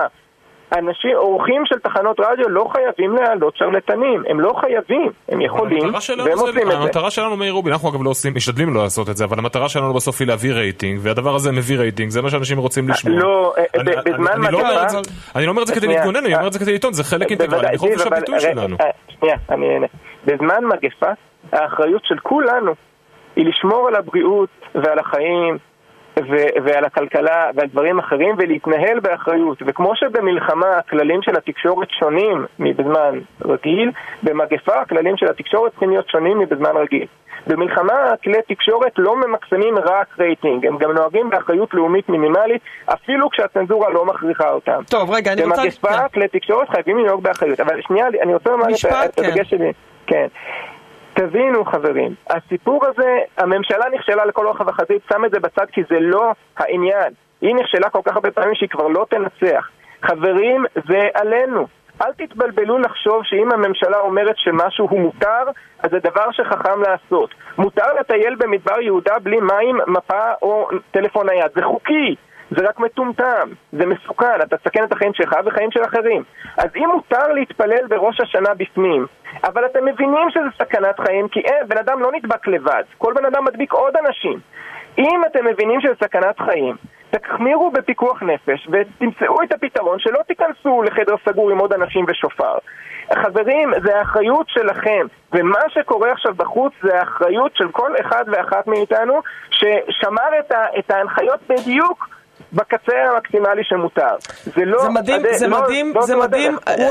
אורחים של תחנות רדיו לא חייבים להעלות שרלטנים, הם לא חייבים, הם יכולים, והם עושים את זה. המטרה שלנו, מאיר רובין, אנחנו אגב לא עושים, משתדלים לא לעשות את זה, אבל המטרה שלנו בסוף היא להביא רייטינג, והדבר הזה מביא רייטינג, זה מה שאנשים רוצים לשמוע. לא, בזמן מגפה... אני לא אומר את זה כדי להתגונן, אני אומר את זה כדי לטעון, זה חלק אינטגרלי מחופש הביטוי שלנו. שנייה, אני אענה. בזמן מגפה, האחריות של כולנו היא לשמור על הבריאות ועל החיים ועל הכלכלה ועל דברים אחרים ולהתנהל באחריות. וכמו שבמלחמה הכללים של התקשורת שונים מבזמן רגיל, במגפה הכללים של התקשורת צריכים להיות שונים מבזמן רגיל. במלחמה כלי תקשורת לא ממקסמים רק רייטינג, הם גם נוהגים באחריות לאומית מינימלית אפילו כשהצנזורה לא מכריחה אותם. טוב, רגע, אני רוצה... במגפה כלי תקשורת חייבים לנהוג באחריות. אבל שנייה, אני רוצה לומר את הדגש שלי. כן. תבינו חברים, הסיפור הזה, הממשלה נכשלה לכל אורך החזית, שם את זה בצד כי זה לא העניין. היא נכשלה כל כך הרבה פעמים שהיא כבר לא תנצח. חברים, זה עלינו. אל תתבלבלו לחשוב שאם הממשלה אומרת שמשהו הוא מותר, אז זה דבר שחכם לעשות. מותר לטייל במדבר יהודה בלי מים, מפה או טלפון נייד. זה חוקי. זה רק מטומטם, זה מסוכן, אתה תסכן את החיים שלך וחיים של אחרים. אז אם מותר להתפלל בראש השנה בפנים, אבל אתם מבינים שזה סכנת חיים, כי בן אדם לא נדבק לבד, כל בן אדם מדביק עוד אנשים. אם אתם מבינים שזה סכנת חיים, תחמירו בפיקוח נפש ותמצאו את הפתרון שלא תיכנסו לחדר סגור עם עוד אנשים ושופר. חברים, זה האחריות שלכם, ומה שקורה עכשיו בחוץ זה האחריות של כל אחד ואחת מאיתנו ששמר את ההנחיות בדיוק בקצה המקסימלי שמותר. זה מדהים, זה מדהים.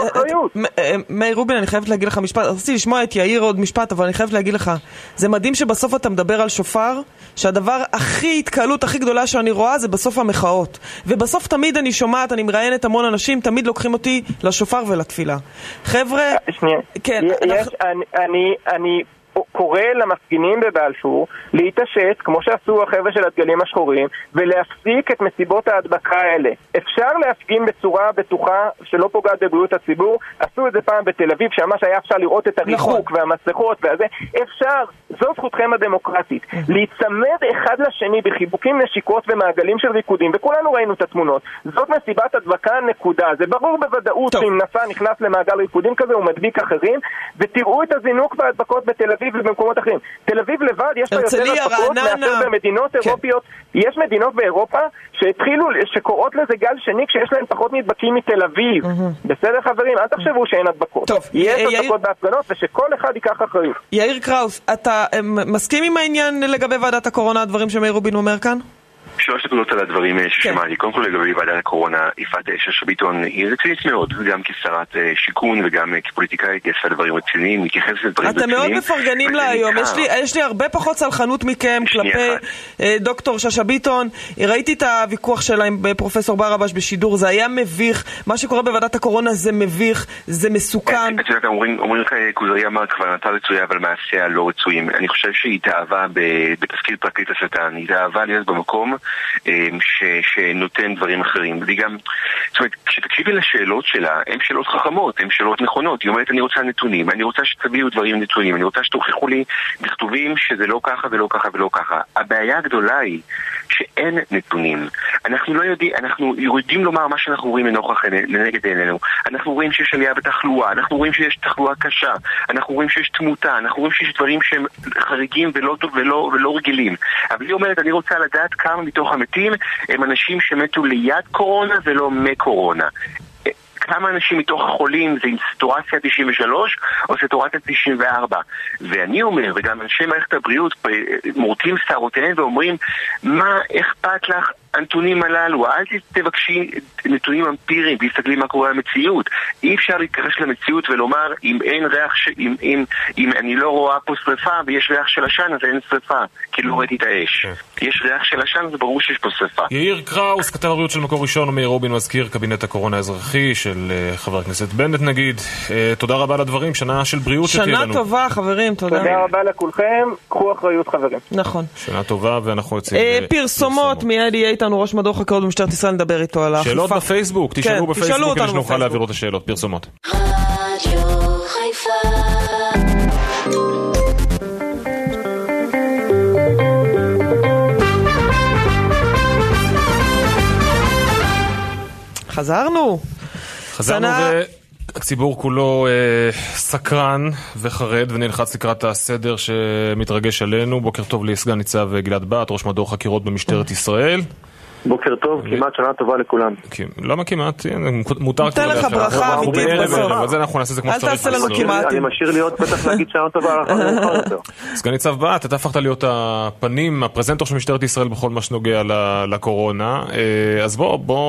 מאיר רובין, אני חייבת להגיד לך משפט, רציתי לשמוע את יאיר עוד משפט, אבל אני חייבת להגיד לך, זה מדהים שבסוף אתה מדבר על שופר, שהדבר התקהלות הכי גדולה שאני רואה זה בסוף המחאות. ובסוף תמיד אני שומעת, אני מראיינת המון אנשים, תמיד לוקחים אותי לשופר ולתפילה. חבר'ה, כן, אני קורא למפגינים בבלפור להתעשת, כמו שעשו החבר'ה של הדגלים השחורים, ולהפסיק את מסיבות ההדבקה האלה. אפשר להפגין בצורה בטוחה שלא פוגעת בבריאות הציבור. עשו את זה פעם בתל אביב, שממש היה אפשר לראות את הריחוק והמסכות והזה. אפשר, זו זכותכם הדמוקרטית. להיצמד אחד לשני בחיבוקים, נשיקות ומעגלים של ריקודים, וכולנו ראינו את התמונות. זאת מסיבת הדבקה נקודה. זה ברור בוודאות שאם נפע נכנס למעגל ריקודים כזה, הוא מדביק אחרים, ותראו את הזינוק בהדבקות בתל אביב ובמקומות אחרים. תל אביב לבד יש לה יותר הדבקות מאשר במדינות אירופיות. יש מדינות באירופה שהתחילו, שקוראות לזה גל שני כשיש להם פחות נדבקים מתל אביב. בסדר חברים? אל תחשבו שאין הדבקות. יש הדבקות בהפגנות ושכל אחד ייקח אחריות. יאיר קראוס, אתה מסכים עם העניין לגבי ועדת הקורונה, הדברים שמאיר רובין אומר כאן? שלוש נקודות על הדברים ששמעתי. קודם כל לגבי ועדת הקורונה, יפעת שאשא ביטון היא רצינית מאוד, גם כשרת שיכון וגם כפוליטיקאית, היא עושה דברים רציניים, מתייחסת לדברים רציניים. אתם מאוד מפרגנים לה היום, יש לי הרבה פחות סלחנות מכם כלפי דוקטור שאשא ביטון. ראיתי את הוויכוח שלה עם פרופסור ברבש בשידור, זה היה מביך, מה שקורה בוועדת הקורונה זה מביך, זה מסוכן. את יודעת, אומרים לך כוזרי אמר כוונתה רצויה אבל מעשיה לא רצויים. אני חושב שהיא התאהבה בתפקיד פרקליט השטן, היא התאהבה להיות במקום שנותן דברים אחרים. זאת אומרת, כשתקשיבי לשאלות שלה, הן שאלות חכמות, הן שאלות נכונות. היא אומרת, אני רוצה נתונים, אני רוצה שתביאו דברים נתונים, אני רוצה שתוכיחו לי בכתובים שזה לא ככה ולא ככה ולא ככה. הבעיה הגדולה היא שאין נתונים. אנחנו לא יודעים, אנחנו יודעים לומר מה שאנחנו רואים לנגד עינינו. אנחנו רואים שיש עלייה בתחלואה, אנחנו רואים שיש תחלואה קשה, אנחנו רואים שיש תמותה, אנחנו רואים שיש דברים שהם חריגים ולא טוב ולא רגילים. אבל היא אומרת, אני רוצה לדעת כמה מתוך המתים הם אנשים שמתו ליד קורונה ולא מקורונה. כמה אנשים מתוך החולים זה עם סטורציה 93 או סטורציה 94. ואני אומר, וגם אנשי מערכת הבריאות מורטים שערותיהם ואומרים, מה אכפת לך הנתונים הללו? אל תבקשי נתונים אמפיריים והסתכלי מה קורה במציאות. אי אפשר להתקרש למציאות ולומר, אם אין ריח, אם אני לא רואה פה שריפה ויש ריח של עשן, אז אין שריפה, כי לא ראיתי את האש. יש ריח של עשן, זה ברור שיש פה שריפה. יאיר קראוס, כתב הבריאות של מקור ראשון, ומאיר רובין מזכיר קבינט הקורונה האזרחי של חבר הכנסת בנט נגיד. תודה רבה על הדברים, שנה של בריאות שתהיה לנו. שנה טובה חברים, תודה. תודה רבה לכולכם, קחו אחריות חברים. נכון. שנה טובה ואנחנו יוצאים פרסומות, מיד יהיה איתנו ראש מדור חקירות במשטרת ישראל, נדבר איתו על האכיפה. שאלות בפייסבוק, תשאלו בפייסבוק כדי שנוכל להעביר את השאלות. פרסומות. רדיו חיפה. חזרנו והציבור כולו סקרן וחרד ונלחץ לקראת הסדר שמתרגש עלינו. בוקר טוב לסגן ניצב גלעד בהט, ראש מדור חקירות במשטרת ישראל. בוקר טוב, כמעט שנה טובה לכולם. למה כמעט? מותר נתן לך ברכה אמיתית בסוף. אבל זה אנחנו נעשה את זה כמו שצריך. אל תעשה לנו כמעט. אני משאיר לי עוד פתח להגיד שנה טובה. סגן ניצב בהט, אתה הפכת להיות הפנים, הפרזנטור של משטרת ישראל בכל מה שנוגע לקורונה. אז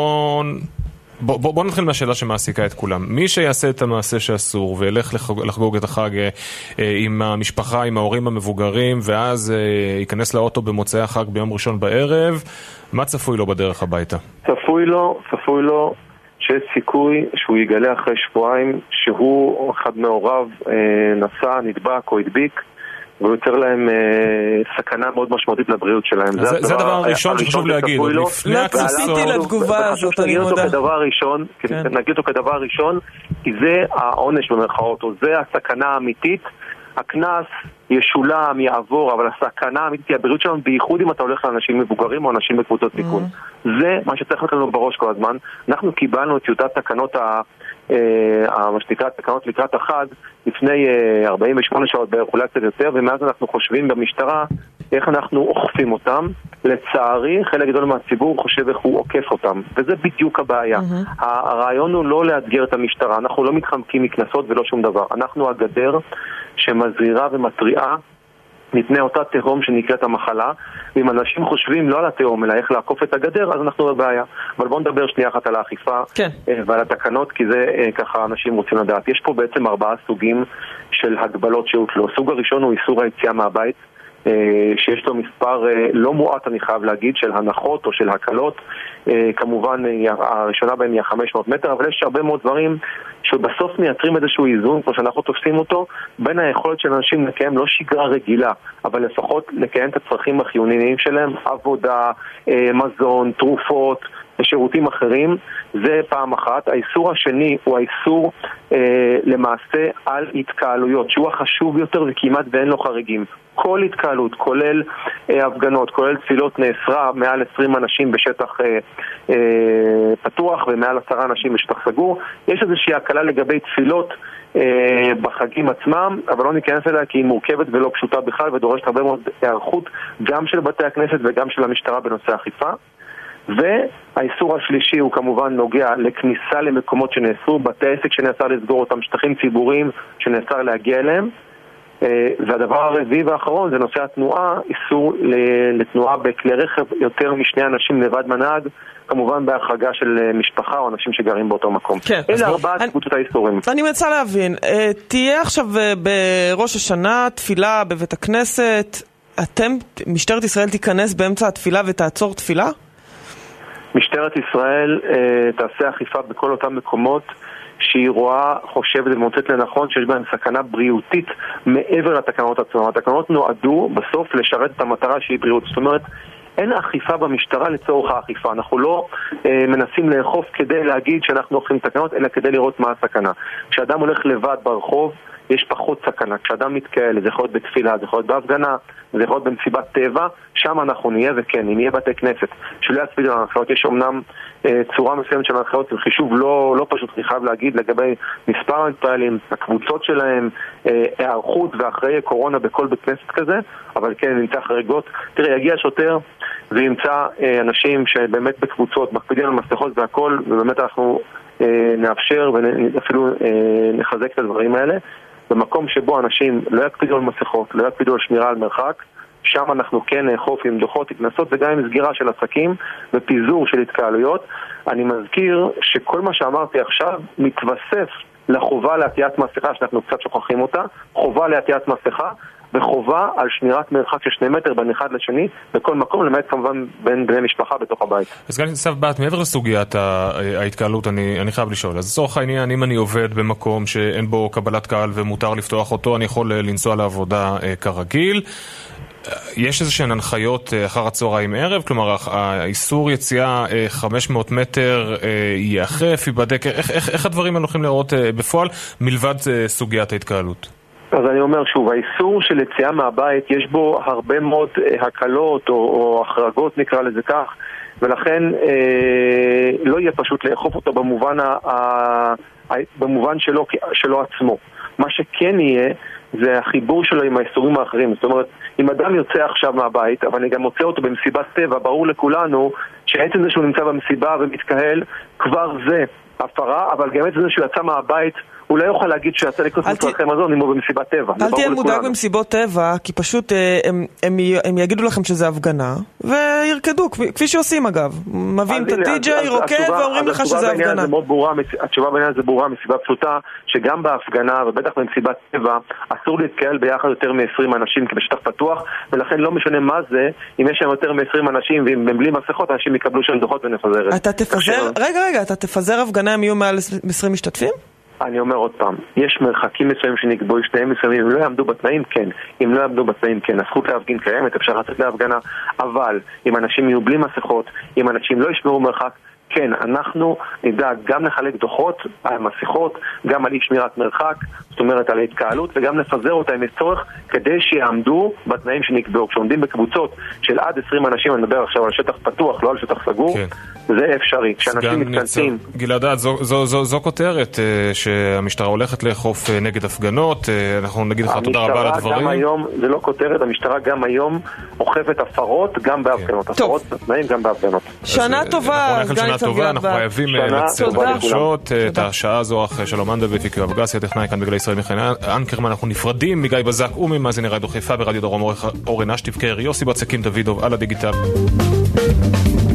בוא נתחיל מהשאלה שמעסיקה את כולם. מי שיעשה את המעשה שאסור וילך לחגוג את החג עם המשפחה, עם ההורים המבוגרים, ואז ייכנס לאוטו במוצאי החג ביום ראשון בערב, מה צפוי לו בדרך הביתה? צפוי לו שיש סיכוי שהוא יגלה אחרי שבועיים שהוא אחד מהוריו נסע, נדבק או הדביק, והוא יוצר להם סכנה מאוד משמעותית לבריאות שלהם. זה הדבר הראשון שחשוב להגיד. לא ציפיתי לתגובה הזאת, אני מודה. נגיד אותו כדבר ראשון, כי זה העונש במרכאות, או זה הסכנה האמיתית. הכנס ישולם, יעבור, אבל הסכנה האמיתית היא הבריאות שלנו, בייחוד אם אתה הולך לאנשים מבוגרים או אנשים בקבוצות סיכון. זה מה שצריך לנו בראש כל הזמן. אנחנו קיבלנו את טיוטת תקנות מה שנקרא תקנות לקראת החג לפני 48 שעות בערך, אולי קצת יותר, ומאז אנחנו חושבים במשטרה איך אנחנו אוכפים אותם. לצערי, חלק גדול מהציבור חושב איך הוא עוקף אותם, וזה בדיוק הבעיה. הרעיון הוא לא לאתגר את המשטרה, אנחנו לא מתחמקים מכנסות ולא שום דבר. אנחנו הגדר שמזהירה ומטריעה מפני אותה תהום שנקראת המחלה, ואם אנשים חושבים לא על התהום אלא איך לעקוף את הגדר, אז אנחנו בבעיה. אבל בואו נדבר שנייה אחת על האכיפה ועל התקנות, כי זה ככה אנשים רוצים לדעת. יש פה בעצם 4 סוגים של הגבלות שהוטלו. הסוג הראשון הוא איסור היציאה מהבית, שיש לו מספר לא מועט, אני חייב להגיד, של הנחות או של הקלות. כמובן הראשונה בהן היא 500 מטר, אבל יש הרבה מאוד דברים שבסוף מייצרים איזשהו איזון, כמו שאנחנו תופסים אותו, בין היכולת של אנשים לקיים לא שגרה רגילה, אבל לפחות לקיים את הצרכים החיוניים שלהם, עבודה, מזון, תרופות ושירותים אחרים. זה פעם אחת. האיסור השני הוא האיסור למעשה על התקהלויות, שהוא החשוב יותר וכמעט ואין לו חריגים. כל התקהלות, כולל הפגנות, כולל תפילות, נאסרה מעל 20 אנשים בשטח פתוח ומעל 10 אנשים בשטח סגור. יש איזושהי הקלה לגבי תפילות בחגים עצמם, אבל לא ניכנס אליה כי היא מורכבת ולא פשוטה בכלל ודורשת הרבה מאוד היערכות גם של בתי הכנסת וגם של המשטרה בנושא אכיפה. והאיסור השלישי הוא כמובן נוגע לכניסה למקומות שנאסרו, בתי עסק שנאסר לסגור אותם, שטחים ציבוריים שנאסר להגיע אליהם. והדבר הרביעי והאחרון זה נושא התנועה, איסור לתנועה בכלי רכב יותר משני אנשים לבד מנהג, כמובן בהחרגה של משפחה או אנשים שגרים באותו מקום. אלה 4 קבוצות האיסורים. אני מנסה להבין, תהיה עכשיו בראש השנה תפילה בבית הכנסת, משטרת ישראל תיכנס באמצע התפילה ותעצור תפילה? משטרת ישראל תעשה אכיפה בכל אותם מקומות שהיא רואה, חושבת ומוצאת לנכון שיש בהם סכנה בריאותית מעבר לתקנות עצמם. התקנות נועדו בסוף לשרת את המטרה שהיא בריאות. זאת אומרת, אין אכיפה במשטרה לצורך האכיפה. אנחנו לא מנסים לאכוף כדי להגיד שאנחנו אוכפים תקנות, אלא כדי לראות מה הסכנה. כשאדם הולך לבד ברחוב, יש פחות סכנה. כשאדם מתקהל, זה יכול להיות בתפילה, זה יכול להיות בהפגנה, זה יכול להיות במסיבת טבע, שם אנחנו נהיה, וכן, אם יהיה בתי כנסת, שלא יצפידו להנחיות, יש אומנם צורה מסוימת של ההנחיות, זה חישוב לא פשוט, אני חייב להגיד, לגבי מספר המתפעלים, הקבוצות שלהם, הערכות ואחרי קורונה בכל בית כנסת כזה, אבל כן, נמצא חריגות. תראה, יגיע שוטר וימצא אנשים שבאמת בקבוצות, מקפידים על מסכות והכל, ובאמת אנחנו נאפשר ואפילו נחזק את הדברים האלה. במקום שבו אנשים לא יקפידו על מסכות, לא יקפידו על שמירה על מרחק, שם אנחנו כן נאכוף עם דוחות, התנסות וגם עם סגירה של עסקים ופיזור של התקהלויות. אני מזכיר שכל מה שאמרתי עכשיו מתווסף לחובה לעטיית מסכה, שאנחנו קצת שוכחים אותה, חובה לעטיית מסכה וחובה על שמירת מרחק של 2 מטר בין אחד לשני בכל מקום, למעט כמובן בין בני משפחה בתוך הבית. אז גם ניצב בת, מעבר לסוגיית ההתקהלות, אני חייב לשאול. אז לצורך העניין, אם אני עובד במקום שאין בו קבלת קהל ומותר לפתוח אותו, אני יכול לנסוע לעבודה כרגיל. יש איזושהי הנחיות אחר הצהריים ערב? כלומר, האיסור יציאה 500 מטר ייאכף, ייבדק. איך הדברים הולכים לראות בפועל מלבד סוגיית ההתקהלות? אז אני אומר שוב, האיסור של יציאה מהבית יש בו הרבה מאוד הקלות או החרגות נקרא לזה כך, ולכן לא יהיה פשוט לאכוף אותו במובן שלו עצמו. מה שכן יהיה זה החיבור שלו עם האיסורים האחרים. זאת אומרת, אם אדם יוצא עכשיו מהבית, אבל אני גם מוצא אותו במסיבת טבע, ברור לכולנו שעצם זה שהוא נמצא במסיבה ומתקהל, כבר זה הפרה, אבל גם עצם זה שהוא יצא מהבית, הוא לא יוכל להגיד שיצא לקנות מצרכי מזון אם הוא במסיבת טבע. אל תהיה מודאג במסיבות טבע, כי פשוט הם יגידו לכם שזה הפגנה, וירקדו, כפי שעושים אגב. מביאים את הטי-ג'יי, רוקד, ואומרים לך שזה הפגנה. התשובה בעניין זה ברורה מסיבה פשוטה, שגם בהפגנה, ובטח במסיבת טבע, אסור להתקהל ביחד יותר מ-20 אנשים בשטח פתוח, ולכן לא משנה מה זה, אם יש שם יותר מ-20 אנשים, ואם בלי מסכות, אנשים יקבלו שם דוחות ונפזר. רגע, אתה תפזר הפגנה אם יהיו מעל 20 משתתפים? אני אומר עוד פעם, יש מרחקים מסוימים שנקבעו, שתיים מסוימים, אם לא יעמדו בתנאים, כן. אם לא יעמדו בתנאים, כן. הזכות להפגין קיימת, אפשר לצאת להפגנה, אבל אם אנשים יהיו בלי מסכות, אם אנשים לא ישמרו מרחק, כן, אנחנו נדע גם לחלק דוחות על מסכות, גם על אי שמירת מרחק, זאת אומרת על ההתקהלות, וגם לפזר אותה עם צורך כדי שיעמדו בתנאים שנקבעו. כשעומדים בקבוצות של עד 20 אנשים, אני מדבר עכשיו על שטח פתוח, לא על שטח סגור, כן. זה אפשרי. כשאנשים מתכנסים... גלעד, זו כותרת שהמשטרה הולכת לאכוף נגד הפגנות. אנחנו נגיד לך תודה רבה על הדברים. גם היום, זה לא כותרת, המשטרה גם היום אוכפת הפרות גם בהפגנות. הפרות תנאים גם בהפגנות. שנה טובה, סגן ניצב גלעד. אנחנו חייבים לצאת ולרשות את השעה הזו. שלום מנדלבליט ויקי אבגסי, הטכנאי כאן בגלי ישראל מיכאל אנקרמן. אנחנו נפרדים מגיא בזק וממאזיני רדיו חיפה ברדיו דרום אורן אשטיב קר, יוסי בצקים דוידוב על הדיגיטל.